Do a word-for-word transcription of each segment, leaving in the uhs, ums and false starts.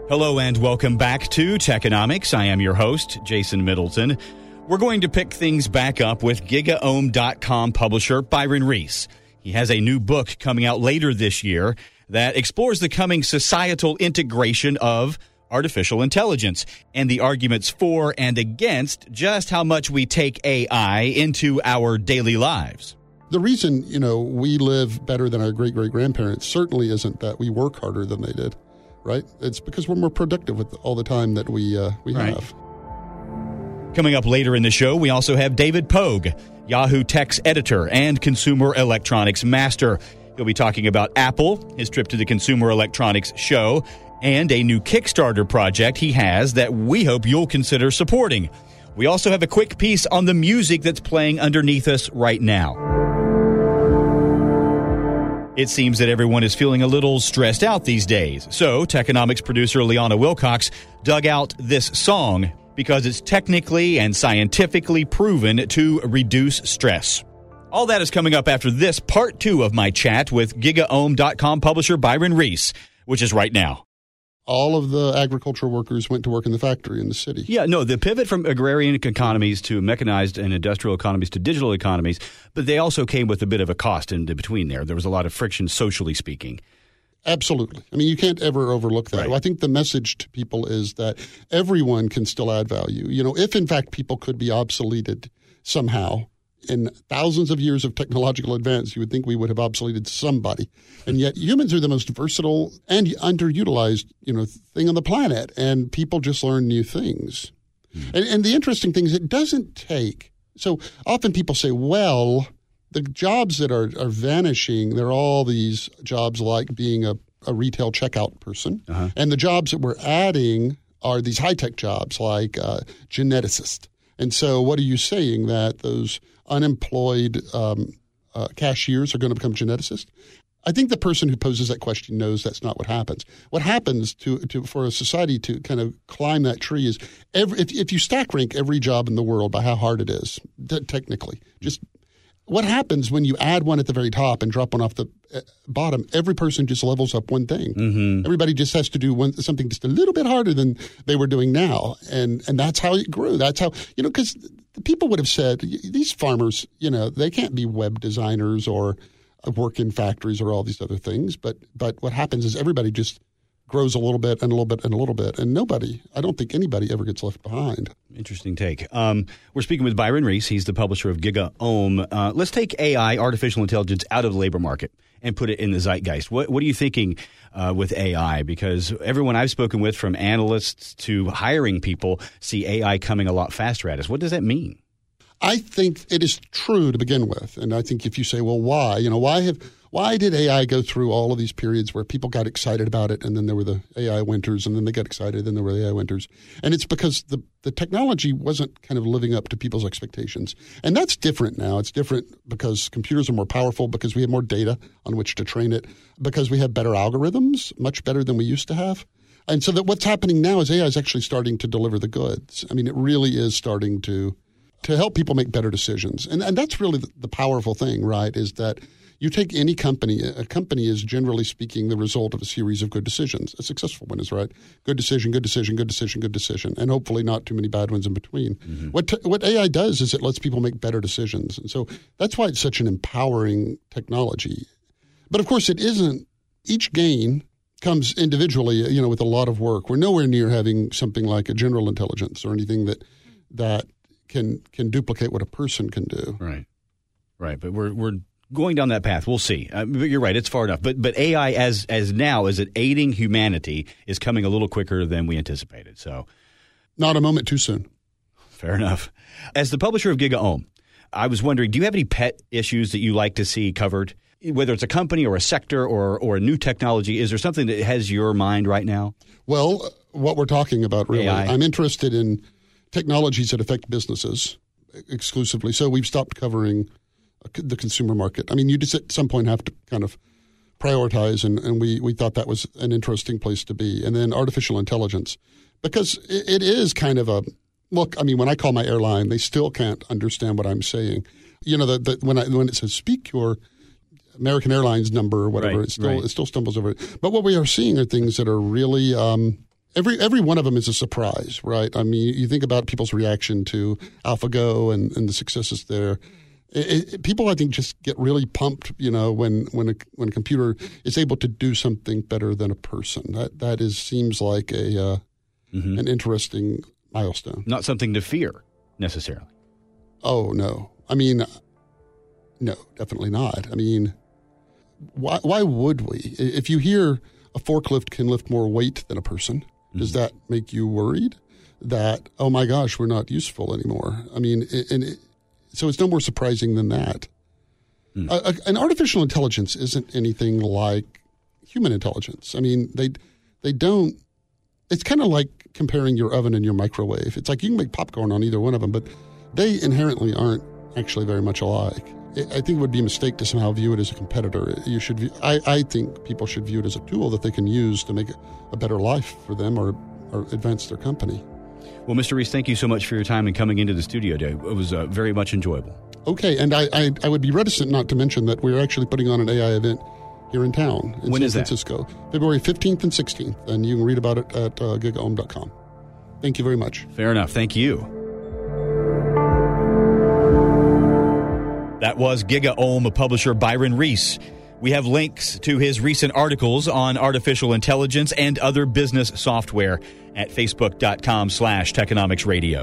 Hello and welcome back to Techonomics. I am your host, Jason Middleton. We're going to pick things back up with GigaOM dot com publisher Byron Reese. He has a new book coming out later this year that explores the coming societal integration of artificial intelligence and the arguments for and against just how much we take A I into our daily lives. The reason, you know, we live better than our great-great-grandparents certainly isn't that we work harder than they did, right? It's because we're more productive with all the time that we uh, we right. have. Coming up later in the show, we also have David Pogue, Yahoo Tech's editor and consumer electronics master. He'll be talking about Apple, his trip to the Consumer Electronics Show, and a new Kickstarter project he has that we hope you'll consider supporting. We also have a quick piece on the music that's playing underneath us right now. It seems that everyone is feeling a little stressed out these days. So, Techonomics producer Liana Wilcox dug out this song because it's technically and scientifically proven to reduce stress. All that is coming up after this part two of my chat with GigaOM dot com publisher Byron Reese, which is right now. All of the agricultural workers went to work in the factory in the city. Yeah, no, the pivot from agrarian economies to mechanized and industrial economies to digital economies, but they also came with a bit of a cost in between there. There was a lot of friction, socially speaking. Absolutely. I mean, you can't ever overlook that. Right. Well, I think the message to people is that everyone can still add value. You know, if in fact people could be obsoleted somehow, in thousands of years of technological advance, you would think we would have obsoleted somebody. And yet humans are the most versatile and underutilized, you know, thing on the planet. And people just learn new things. Mm. And, and the interesting thing is it doesn't take. So often people say, well, the jobs that are, are vanishing, they're all these jobs like being a, a retail checkout person. Uh-huh. And the jobs that we're adding are these high-tech jobs like uh, geneticist. And so what are you saying, that those unemployed um, uh, cashiers are going to become geneticists? I think the person who poses that question knows that's not what happens. What happens to, to for a society to kind of climb that tree is every, if, if you stack rank every job in the world by how hard it is, t- technically, just what happens when you add one at the very top and drop one off the bottom? Every person just levels up one thing. Mm-hmm. Everybody just has to do one, something just a little bit harder than they were doing now. And and that's how it grew. That's how, you know, because the people would have said, these farmers, you know, they can't be web designers or work in factories or all these other things. But But what happens is everybody just grows a little bit and a little bit and a little bit. And nobody, I don't think anybody ever gets left behind. Interesting take. Um, we're speaking with Byron Reese. He's the publisher of GigaOM. Uh, let's take A I, artificial intelligence, out of the labor market and put it in the zeitgeist. What, what are you thinking uh, with A I? Because everyone I've spoken with, from analysts to hiring people, see A I coming a lot faster at us. What does that mean? I think it is true to begin with. And I think if you say, well, why? You know, why have why did A I go through all of these periods where people got excited about it, and then there were the A I winters, and then they got excited, and there were the A I winters? And it's because the, the technology wasn't kind of living up to people's expectations. And that's different now. It's different because computers are more powerful, because we have more data on which to train it, because we have better algorithms, much better than we used to have. And so that what's happening now is A I is actually starting to deliver the goods. I mean, it really is starting to to help people make better decisions. And and that's really the, the powerful thing, right, is that you take any company, a company is generally speaking the result of a series of good decisions. A successful one is, right, good decision, good decision, good decision, good decision, and hopefully not too many bad ones in between. Mm-hmm. What t- what A I does is it lets people make better decisions. And so that's why it's such an empowering technology. But of course it isn't. Each gain comes individually, you know, with a lot of work. We're nowhere near having something like a general intelligence or anything that that can can duplicate what a person can do. Right, right. But we're we're going down that path. We'll see. Uh, but you're right. It's far enough. But but A I as as now as it aiding humanity is coming a little quicker than we anticipated. So, not a moment too soon. Fair enough. As the publisher of GigaOM, I was wondering, do you have any pet issues that you like to see covered? Whether it's a company or a sector or or a new technology, is there something that has your mind right now? Well, what we're talking about, really, A I. I'm interested in technologies that affect businesses exclusively. So we've stopped covering the consumer market. I mean, you just at some point have to kind of prioritize, and, and we, we thought that was an interesting place to be. And then artificial intelligence, because it, it is kind of a look. I mean, when I call my airline, they still can't understand what I'm saying. You know, that when I when it says speak your American Airlines number or whatever, right, it still right. it still stumbles over it. But what we are seeing are things that are really um, every every one of them is a surprise, right? I mean, you think about people's reaction to AlphaGo and, and the successes there. It, it, people, I think, just get really pumped, you know, when when a when a computer is able to do something better than a person. That that is seems like a uh, mm-hmm. an interesting milestone. Not something to fear necessarily. Oh no, I mean, no, definitely not. I mean, why why would we? If you hear a forklift can lift more weight than a person, mm-hmm. does that make you worried that, oh my gosh, we're not useful anymore? I mean, and. It, So it's no more surprising than that. Mm. A, a, an artificial intelligence isn't anything like human intelligence. I mean, they they don't. It's kind of like comparing your oven and your microwave. It's like you can make popcorn on either one of them, but they inherently aren't actually very much alike. It, I think it would be a mistake to somehow view it as a competitor. You should. View, I, I think people should view it as a tool that they can use to make a better life for them or, or advance their company. Well, Mister Reese, thank you so much for your time and coming into the studio today. It was uh, very much enjoyable. Okay, and I, I, I would be reticent not to mention that we're actually putting on an A I event here in town in when San is Francisco, that? February fifteenth and sixteenth, and you can read about it at uh, giga ohm dot com. Thank you very much. Fair enough. Thank you. That was GigaOM publisher Byron Reese. We have links to his recent articles on artificial intelligence and other business software at facebook.com slash Techonomics Radio.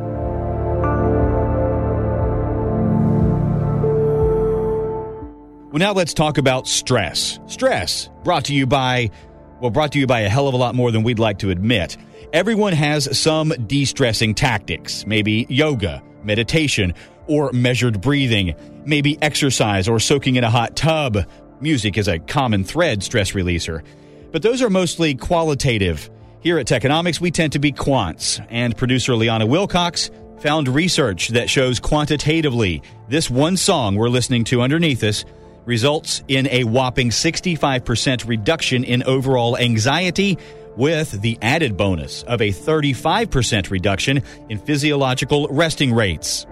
Well, now let's talk about stress. Stress, brought to you by, well, brought to you by a hell of a lot more than we'd like to admit. Everyone has some de-stressing tactics, maybe yoga, meditation, or measured breathing, maybe exercise or soaking in a hot tub. Music is a common thread stress releaser. But those are mostly qualitative. Here at Techonomics, we tend to be quants, and producer Liana Wilcox found research that shows quantitatively this one song we're listening to underneath us results in a whopping sixty-five percent reduction in overall anxiety, with the added bonus of a thirty-five percent reduction in physiological resting rates.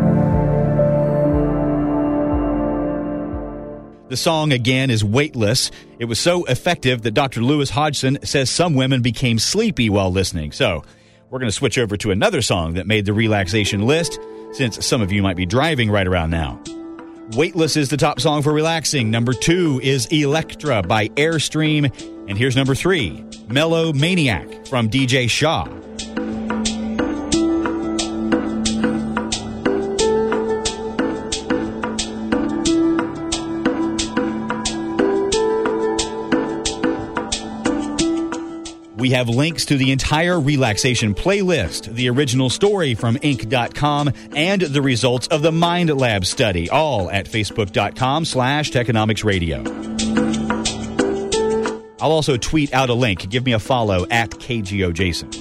The song, again, is Weightless. It was so effective that Doctor Lewis Hodgson says some women became sleepy while listening. So we're going to switch over to another song that made the relaxation list, since some of you might be driving right around now. Weightless is the top song for relaxing. Number two is Electra by Airstream. And here's number three, Mellow Maniac from D J Shaw. We have links to the entire relaxation playlist, the original story from Inc dot com, and the results of the Mind Lab study, all at facebook.com slash Techonomics Radio. I'll also tweet out a link. Give me a follow at K G O Jason.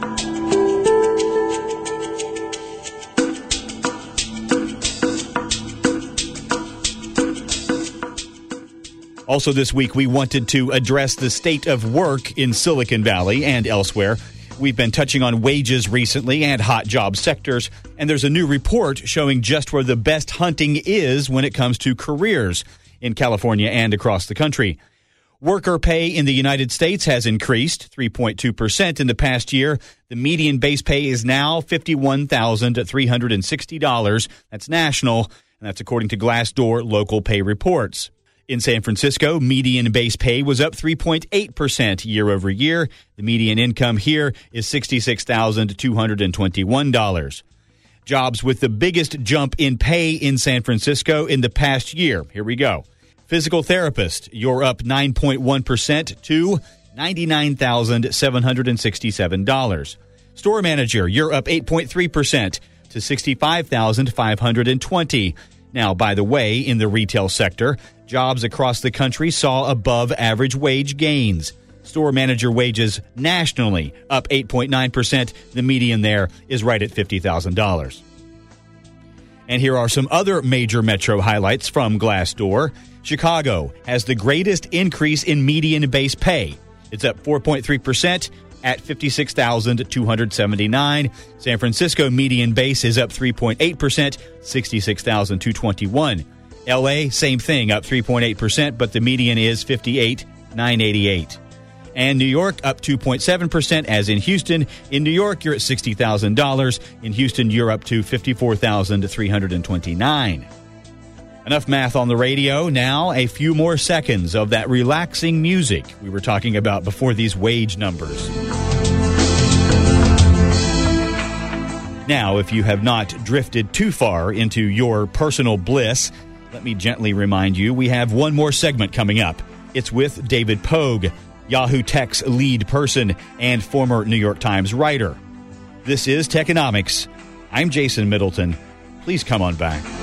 Also this week, we wanted to address the state of work in Silicon Valley and elsewhere. We've been touching on wages recently and hot job sectors, and there's a new report showing just where the best hunting is when it comes to careers in California and across the country. Worker pay in the United States has increased three point two percent in the past year. The median base pay is now fifty-one thousand three hundred sixty dollars. That's national, and that's according to Glassdoor local pay reports. In San Francisco, median base pay was up three point eight percent year over year. The median income here is sixty-six thousand two hundred twenty-one dollars. Jobs with the biggest jump in pay in San Francisco in the past year. Here we go. Physical therapist, you're up nine point one percent to ninety-nine thousand seven hundred sixty-seven dollars. Store manager, you're up eight point three percent to sixty-five thousand five hundred twenty dollars. Now, by the way, in the retail sector, jobs across the country saw above average wage gains. Store manager wages nationally up eight point nine percent. The median there is right at fifty thousand dollars. And here are some other major metro highlights from Glassdoor. Chicago has the greatest increase in median base pay. It's up four point three percent at fifty-six thousand two hundred seventy-nine dollars. San Francisco median base is up three point eight percent, sixty-six thousand two hundred twenty-one dollars. L A, same thing, up three point eight percent, but the median is fifty-eight thousand nine hundred eighty-eight dollars. And New York up two point seven percent, as in Houston. In New York, you're at sixty thousand dollars. In Houston, you're up to fifty-four thousand three hundred twenty-nine dollars. Enough math on the radio. Now, a few more seconds of that relaxing music we were talking about before these wage numbers. Now, if you have not drifted too far into your personal bliss, let me gently remind you, we have one more segment coming up. It's with David Pogue, Yahoo Tech's lead person and former New York Times writer. This is Techonomics. I'm Jason Middleton. Please come on back.